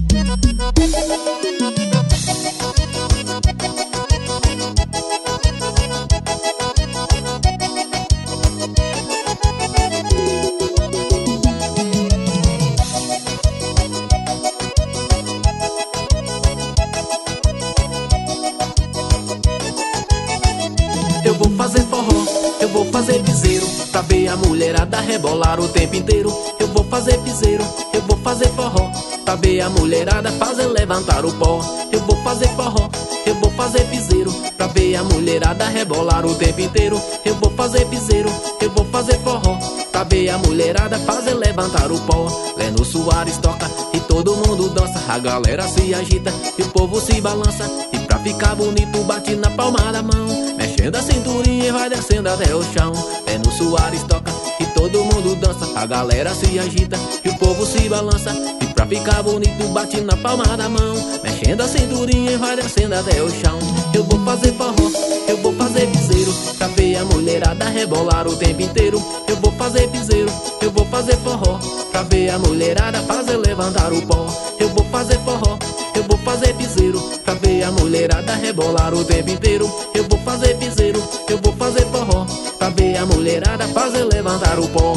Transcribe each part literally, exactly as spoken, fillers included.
Eu vou fazer forró, eu vou fazer piseiro, pra ver a mulherada rebolar o tempo inteiro. Eu vou fazer piseiro, eu vou fazer forró, pra ver a mulherada fazer levantar o pó. Eu vou fazer forró, eu vou fazer piseiro, pra ver a mulherada rebolar o tempo inteiro. Eu vou fazer piseiro, eu vou fazer forró, pra ver a mulherada fazer levantar o pó. Leno Soares toca e todo mundo dança, a galera se agita e o povo se balança. E pra ficar bonito bate na palma da mão, mexendo a cinturinha e vai descendo até o chão. Leno Soares toca e todo mundo dança, a galera se agita e o povo se balança. E pra ficar bonito bate na palma da mão, mexendo a cinturinha e vai descendo até o chão. Eu vou fazer forró, eu vou fazer piseiro, pra ver a mulherada rebolar o tempo inteiro. Eu vou fazer piseiro, eu vou fazer forró, pra ver a mulherada fazer levantar o pó. Eu vou fazer forró, eu vou fazer piseiro, pra ver a mulherada rebolar o tempo inteiro. Eu vou fazer piseiro, eu vou fazer forró, pra ver a mulherada fazer levantar o pó.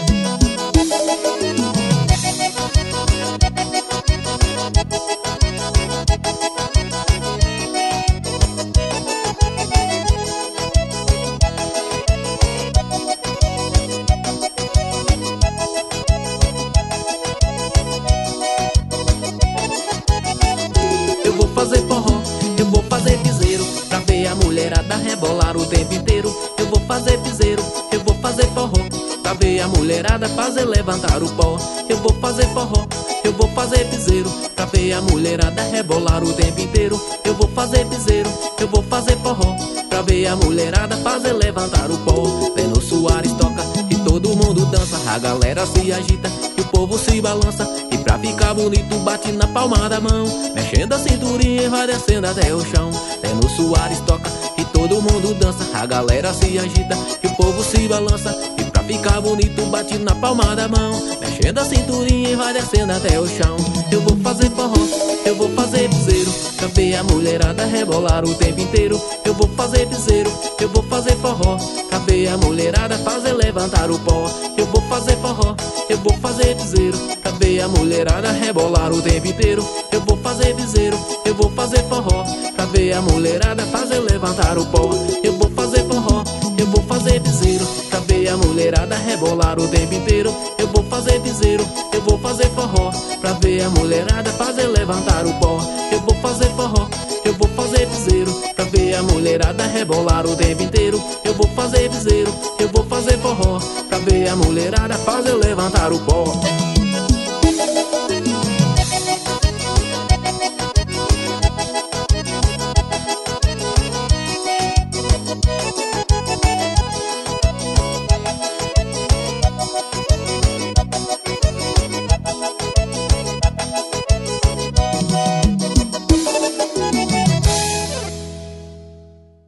Eu vou fazer forró, eu vou fazer piseiro, pra ver a mulherada rebolar o tempo inteiro. Eu vou fazer piseiro, eu vou fazer forró, pra ver a mulherada fazer levantar o pó. Eu vou fazer forró, eu vou fazer piseiro, pra ver a mulherada rebolar o tempo inteiro. Eu vou fazer piseiro, eu vou fazer forró, pra ver a mulherada fazer levantar o pó. Leno Soares toca e todo mundo dança, a galera se agita e o povo se balança. E pra ficar bonito bate na palma da mão, mexendo a cinturinha e vai descendo até o chão. Leno Soares toca e todo mundo dança, a galera se agita e o povo se balança. E pra ficar bonito bate na palma da mão, mexendo a cinturinha e vai descendo até o chão. Eu vou fazer forró, eu vou fazer piseiro, pra ver a mulherada rebolar o tempo inteiro. Eu vou fazer piseiro, eu vou fazer forró, pra ver a mulherada fazer levantar o pó. Eu vou fazer forró, eu vou fazer piseiro, pra ver a mulherada rebolar o tempo inteiro. Eu vou fazer piseiro, eu vou fazer forró, pra ver a mulherada fazer levantar o pó. Eu vou fazer forró, eu vou fazer piseiro, pra ver a mulherada rebolar o tempo inteiro. Eu vou fazer piseiro, eu vou fazer forró, pra ver a mulherada fazer levantar o pó. Eu vou fazer forró, eu vou fazer piseiro, pra ver a mulherada rebolar o tempo inteiro. Eu vou fazer piseiro, eu vou fazer forró, pra ver a mulherada fazer levantar o pó.